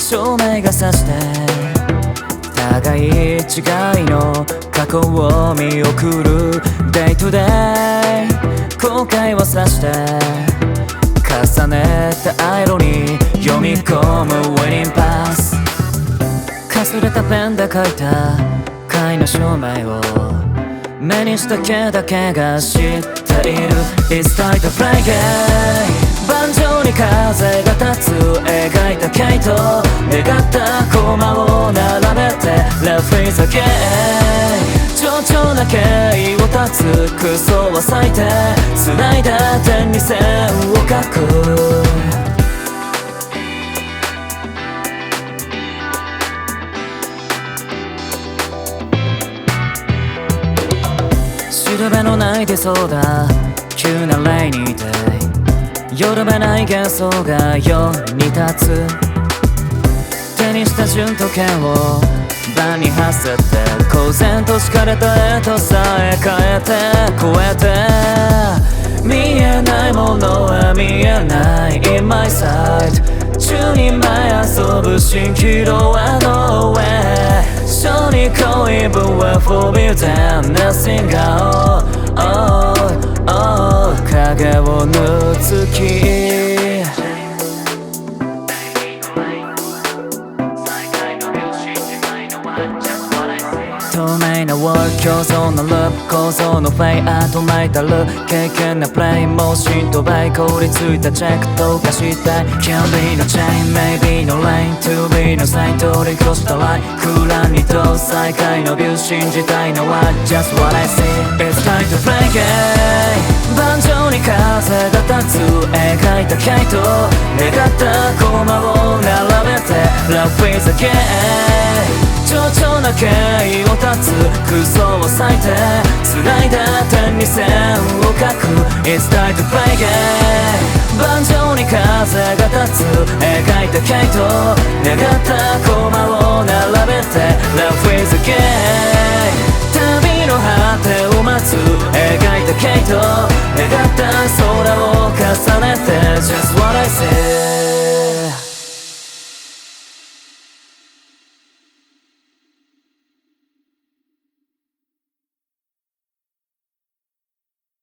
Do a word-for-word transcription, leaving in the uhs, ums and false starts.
照明が差して互い違いの過去を見送る Day to day 後悔をさして重ねたアイロに読み込む Wedding Pass かすれたペンで書いた貝の証明を目にした毛だけが知っている It's time to play game 盤上に風が立つ描いた毛と願った駒を並べて Love is a game 冗長な経緯を断つクソは咲いて繋いだ点に線を描く調べのない出そうだ急なレイニーデイ夜べない幻想が世に立つ手にした順時計を盤にはせて公然と敷かれた絵とさえ変えて超えて見えないものは見えない In my sight 宙に舞い遊ぶ蜃気楼は No way 小児恋文は Forbidden Nothingが Oh, oh, oh 影を縫う月透明なワール共存のループ構造のフェイアートライタル経験なプレイも浸透倍凍りついたチェックとかしたい Can be no chain maybe no lane To be no sign 通り越したライン空欄にと再会のビュー信じたいのは Just what I see It's time to play game 盤上に風が立つ描いた毛と願った駒を並べて Love is a game冗長な経緯を断つ空想を咲いて繋いだ点に線を描く It's time to play game 盤上に風が立つ描いた毛と願った駒を並べて Love is a game 旅の果てを待つ描いた毛と願った空を重ねて Just what I say